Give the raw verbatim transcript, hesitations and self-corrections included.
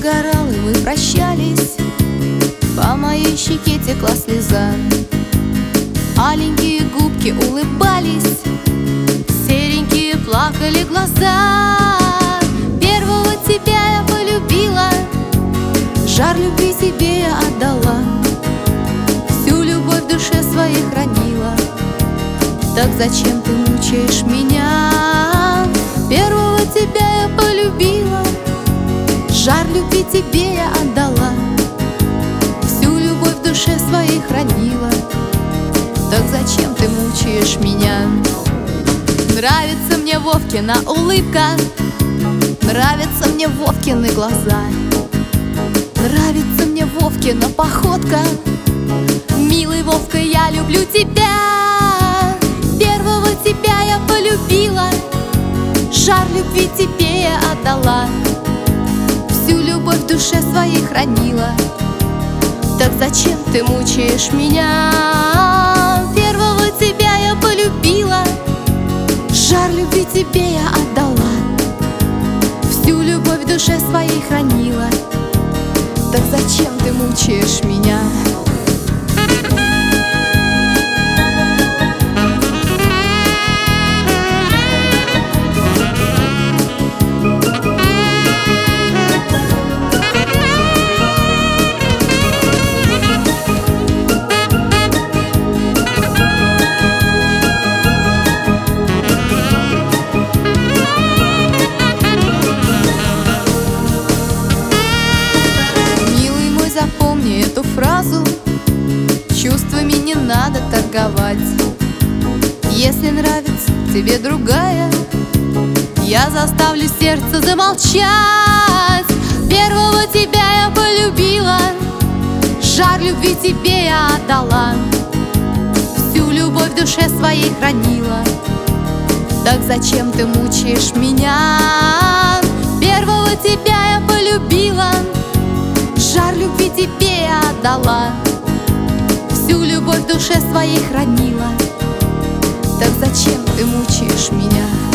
догорал, и мы прощались. По моей щеке текла слеза, аленькие губки улыбались, серенькие плакали глаза. Первого тебя я полюбила, жар любви тебе я отдала, всю любовь в душе своей хранила. Так зачем ты мучаешь меня? Первого тебя я полюбила, жар любви тебе я отдала, всю любовь в душе своей хранила. Так зачем ты мучаешь меня? Нравится мне Вовкина улыбка, нравятся мне Вовкины глаза, нравится мне Вовкина походка. Милый Вовка, я люблю тебя. Первого тебя я полюбила, жар любви тебе я отдала, всю любовь в душе своей хранила. Так зачем ты мучаешь меня? Первого тебя я полюбила, жар любви тебе я отдала, всю любовь в душе своей хранила. Так зачем ты мучаешь меня? Запомни эту фразу, чувствами не надо торговать. Если нравится тебе другая, я заставлю сердце замолчать. Первого тебя я полюбила, жар любви тебе я отдала, всю любовь в душе своей хранила. Так зачем ты мучаешь меня? Первого тебя я полюбила, жар любви тебе я отдала, всю любовь в душе своей хранила. Так зачем ты мучаешь меня?